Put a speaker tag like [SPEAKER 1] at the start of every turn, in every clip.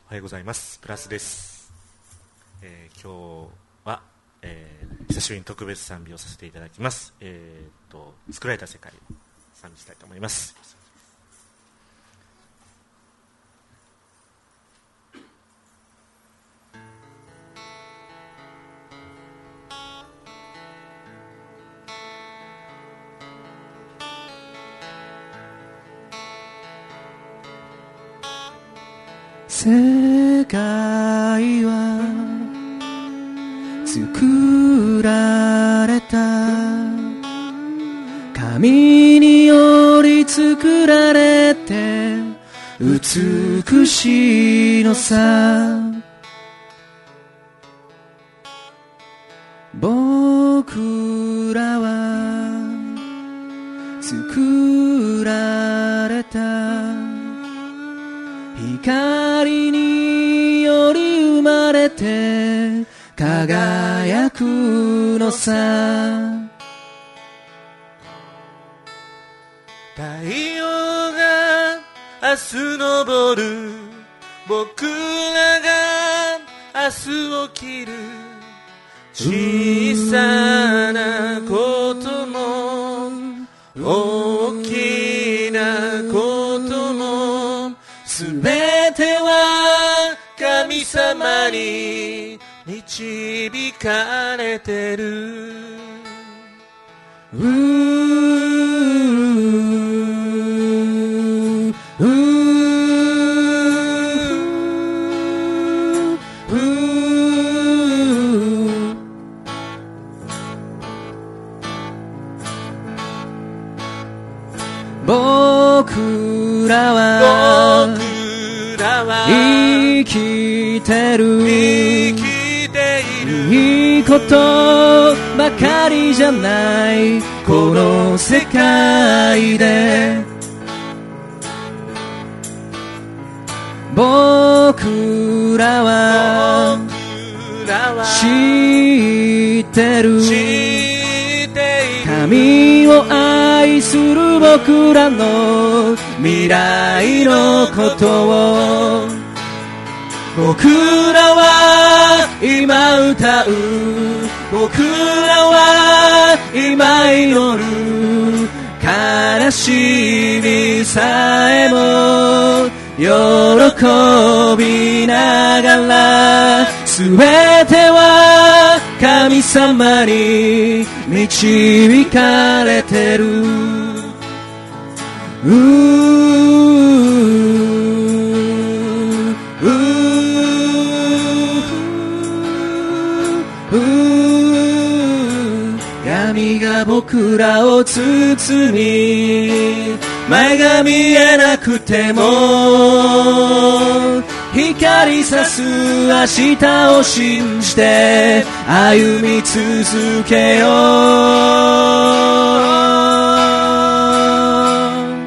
[SPEAKER 1] おはようございます。プラスです。今日は、久しぶりに特別賛美をさせていただきます。作られた世界を賛美したいと思います。
[SPEAKER 2] 世界は作られた神により作られて美しいのさ。僕らは作られた光により生まれて輝くのさ。
[SPEAKER 1] 太陽が明日昇る、僕らが明日起きる、小さなことも大きなこともすべては神様に導かれてる。
[SPEAKER 2] 僕らは生きてる、いいことばかりじゃないこの世界で。僕らは知ってる、神を愛する僕らの未来のことを。僕らは今歌う、僕らは今祈る、悲しみさえも喜びながら、すべては神様に導かれてる。闇が僕らを包み、前が見えなくても光さす明日を信じて歩み続けよう。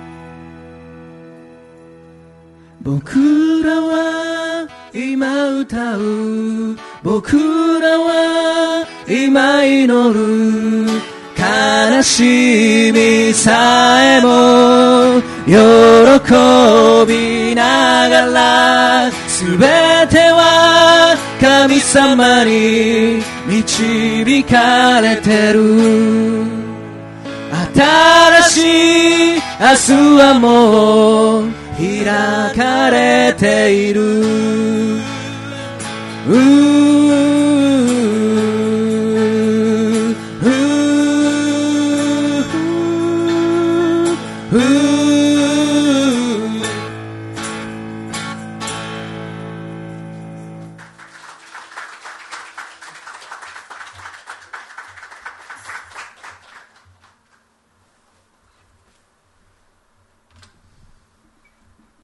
[SPEAKER 2] 僕らは今歌う、僕らは今祈る、悲しみさえも喜びながら、すべては神様に導かれてる。新しい明日はもう開かれている。